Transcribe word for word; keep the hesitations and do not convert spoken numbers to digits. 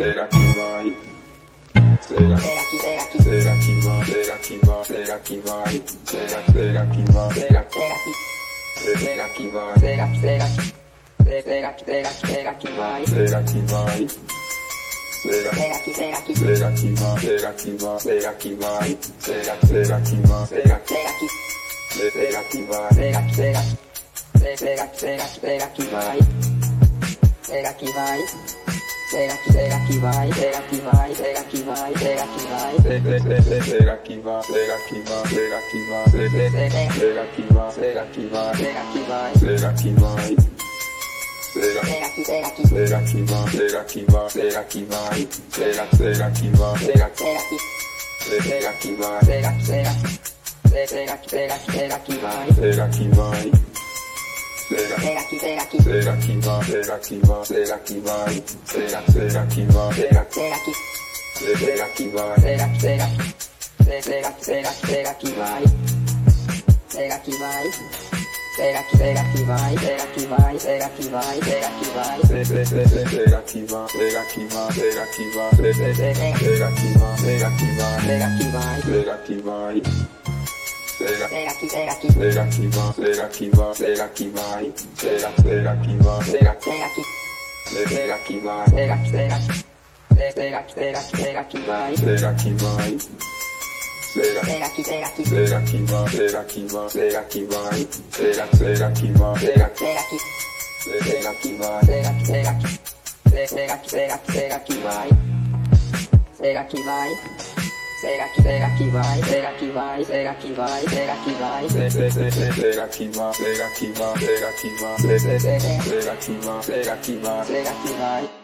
será que vai? Será, será que, será que, será que vai? Será que vai? Será que vai? Será, será que vai? Será, será que, será que vai? Será, será que, será que, será que, será que vai? Será que vai? Será, será que, será que, será que vai? Será que vai? Será que vai? Será, será que vai? Será, será que, será que vai? Será que, será que, será que, será que, será que vai? Será que vai? Será que, será que vai? Será que vai? Será que vai? Será que vai? Será que vai? Será que vai? Será que vai? Será que vai? Será que vai? Será que vai? Será que vai? Será, será que, será que, será que vai? Será que vai? Será que vai? Será, será que vai? Será, será que, será que vai? Será que, será que, será que, será que, será que vai? Será que vai? Será, será que, será que, será que vai? Será que vai? Será que vai? Será, será que vai? Será, será que, será que vai? Será que, será que, será que, será que, será que vai? Será que vai? Será que, será que vai? Será que vai? Será que vai? Será que vai? Será que vai? Será que vai? Será que vai? Será que vai? Será que vai? Será que vai? Será que vai? Será, será que, será que, será que vai? Será que vai? Será que vai? Será, será que vai? Será, será que, será que vai? Será que, será que, será que, será que, será que vai? Será que vai? Será, será que, será que, será que vai? Será que vai? Será que vai? Será, será que vai? Será, será que, será que vai? Será que, será que, será que, será que, será que vai? Será que vai? Será que, será que vai? Será que vai? Será que vai? Será que vai? Será que vai? Será que vai? Será que vai? Será que vai? Será que vai? Será que vai?